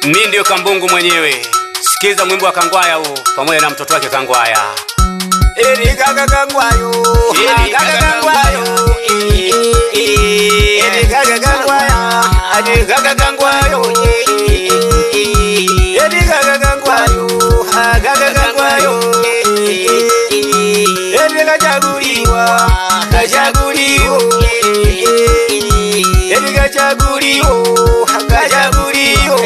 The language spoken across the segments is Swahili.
Mimi ndio Kambungu mwenyewe. Sikiza mwimbo wa Kangwaya huu pamoja na mtoto wake Kangwaya. Eri gaga Kangwayo, gaga Kangwayo. Eri gaga Kangwaya, eri gaga Kangwayo. Eri gaga Kangwayo, gaga Kangwayo. Eri gachaguliwa, gachaguliwa. Eri gachaguliwa, gachaguliwa.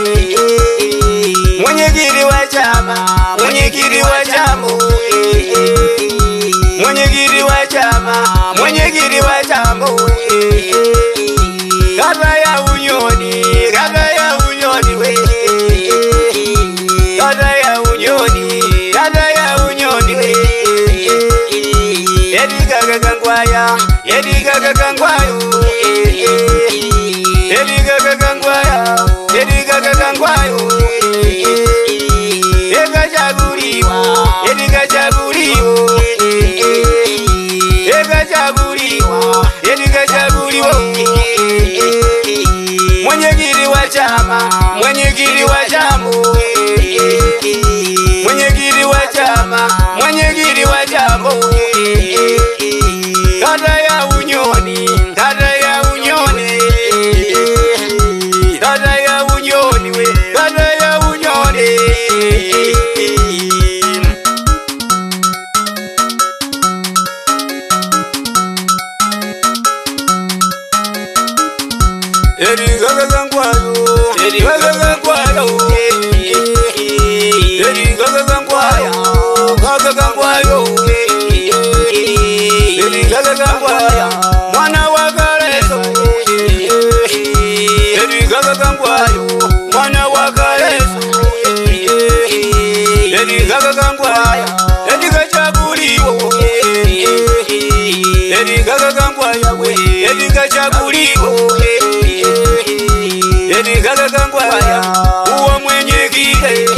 Mwenyekiti wa chama, mwenyekiti wa chama. Mwenyekiti wa chama, mwenyekiti wa chama. Kata ya Unyoni, kata ya Unyoni we. Kata ya Unyoni, kata ya Unyoni we. Eri gaga Kangwaya, eri gaga Kangwayo. Eri gaga Kangwaya, eri gaga Kangwayo. Ega chaguliwa, ega chaguliwa. Ega chaguliwa, ega chaguliwa. Mwenyekiti wa chama, mwenyekiti wa chama. Mwenyekiti wa chama, mwenyekiti wa chama. Kata ya Unyoni, kata ya Unyoni. Kata ya Unyoni we, kata ya Unyoni. Eri gaga Kangwayo, eri gaga Kangwayo. Eri gaga Kangwayo, gaga Kangwayo. Eri gaga Kangwayo, mwana wa Kareso. Eri gaga Kangwayo, mwana wa Kareso. Eri gaga Kangwayo, eri gachaguliwa. Eri gaga Kangwayo we, eri gachaguliwa. Eri gaga Kangwaya, uwa mwenyekiti.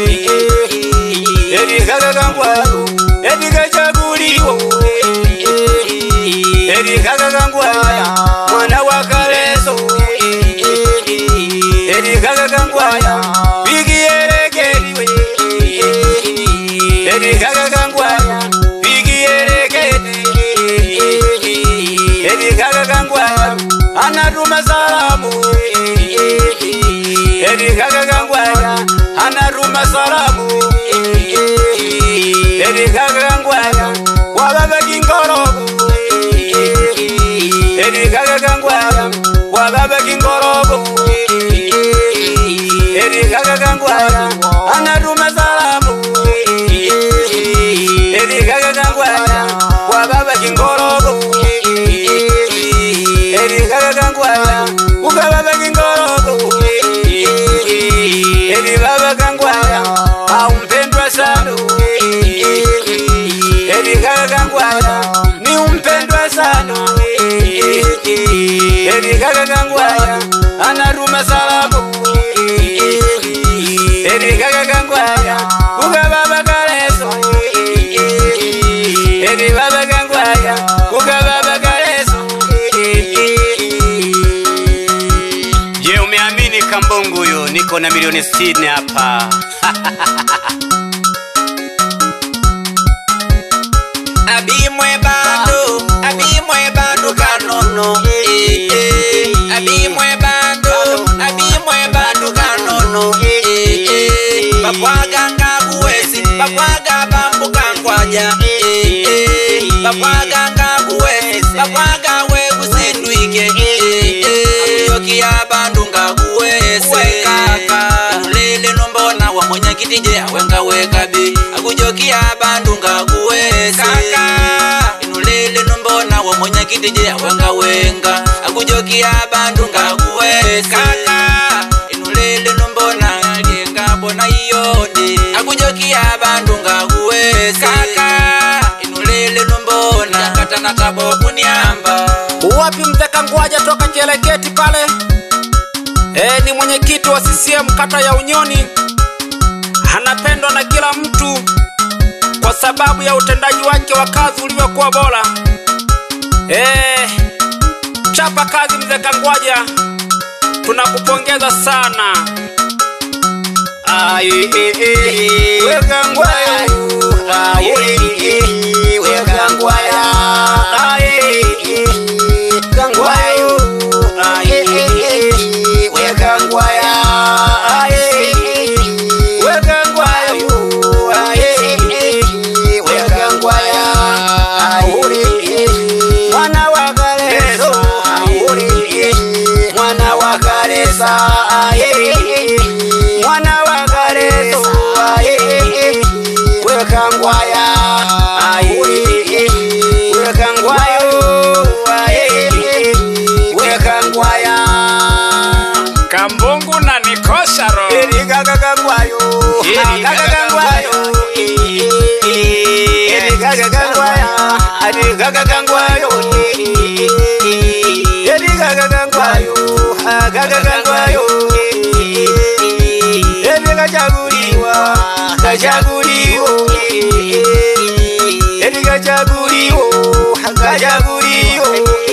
Eri gaga Kangwaya, eri gachaguliwa. Eri gaga Kangwaya, mwana wa Kareso. Eri gaga Kangwaya, bigi erekeli we. Eri gaga Kangwaya, bigi erekeli. Eri gaga Kangwaya, anatuma salamu. Eri gaga Kangwaya, anatuma salamu. Eri gaga Kangwaya, wababa Kingorogo. Eri gaga Kangwaya, wababa Kingorogo. Eri gaga Kangwaya, anatuma salamu. Eri gaga Kangwaya, wababa Kingorogo. Eri gaga Kangwaya, ukababa Kingorogo. Eri baba Kangwaya, umpendwa sana. Eri gaga Kangwaya, ni umpendwa sana. Eri gaga Kangwaya, anaruma salamu. Eri gaga Kangwaya, ukababa Kareso. Eri baba Kangwaya, ukababa Kareso. Je, umeamini Kambungu huyo? Niko na milioni 60 hapa. Abimwe bando kanono. Abimwe bando kanono. Babwaga ngabuwezi, babwaga bambu Kangwaya. Babwaga ngabuwezi, babwaga we kusindwike. Akujokia bandu ngabuwezi kaka. Nulele nombona wa mwenyekiti je awenga wekabi. Akujokia bandu ngabuwezi kaka. Inulele nombona wa mwenyekiti je awenga wenga. Akujokia bandu ngabuwezi kaka. Inulele nombona alienga bona iyonde. Akujokia bandu ngabuwezi kaka. Inulele nombona kata na tabo kuniamba. Uwapi mzee Kangwaya toka Cheleketi pale? Ni mwenyekiti wa CCM kata ya Unyoni. Anapendwa na kila mtu kwa sababu ya utendaji wake wa kazi uliokuwa bora. Chapa kazi mzee Kangwaya, tunakupongeza sana. Mwana wa Kareso wekangwaya wekangwaya Kambungu na Nikosharo erikakakangwayo kakakangwayo erikakakangwaya kakakangwayo erikakakangwayo kakakangwayo erikachaguliwa kachaguliwo erikachaguliwo kachaguliwo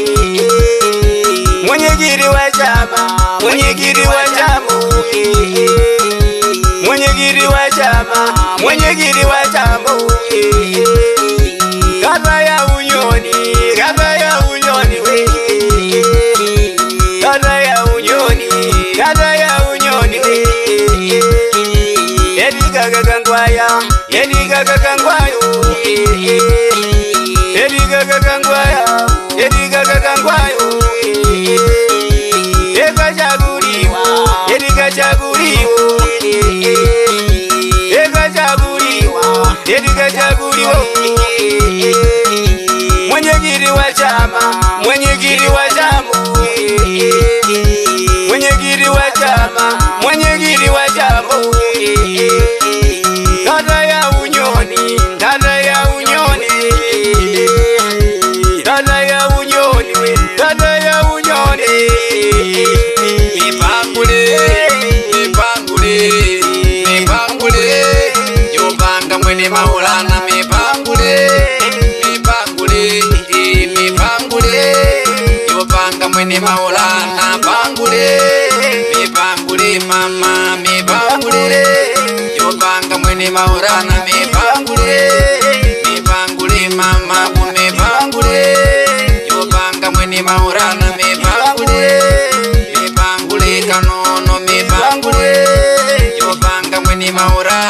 mwenyekiti wa chama mwenyekiti wa chama mwenyekiti wa chama mwenyekiti wa chama kata ya unyoni kata ya unyoni we kata ya unyoni kata ya unyoni we erikakakangwaya erikakakangwayo erikakakangwaya erikakakangwayo ekachaguliwa erikachaguliwo ekachaguliwa erikachaguliwo mwenyekiti wa chama mwenyekiti wa chama mwenyekiti wa chama mwenyekiti wa chama kata ya unyoni kata ya unyoni kata ya unyoni kata ya unyoni Mipangule Mipangule Yopanga mwene Maulana Mipangule Mipangule Yopanga mwene Maulana Pangule Mipangule mama Mipangule Yopanga mwene Maulana Mipangule mama Mipangule Yopanga mwene Maulana Mipangule kanono Mipangule Yopanga mwene Maulana